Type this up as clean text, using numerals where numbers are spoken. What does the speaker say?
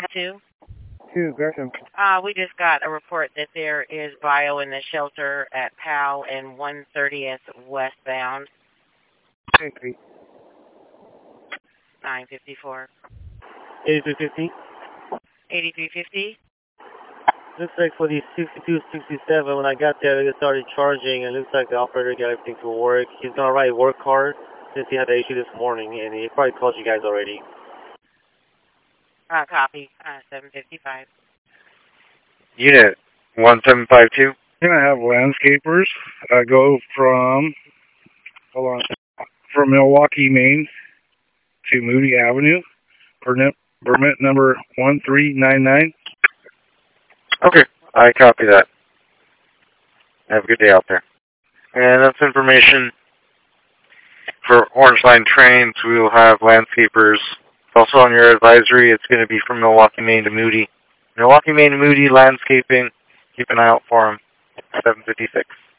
2? 2, Gresham. We just got a report that there is bio in the shelter at Powell and 130th westbound. Concrete. 954. 8350. 8350. Looks like for the 6267, when I got there, it started charging, and it looks like the operator got everything to work. He's gonna write work hard since he had the issue this morning, and he probably called you guys already. Copy. 755. Unit 1752. Can I have landscapers go from, from Milwaukee, Maine to Moody Avenue, permit number 1399. Okay, I copy that. Have a good day out there. And that's information for Orange Line trains. We will have landscapers. Also on your advisory, it's going to be from Milwaukee, Maine to Moody. Milwaukee, Maine to Moody, landscaping. Keep an eye out for them. 756.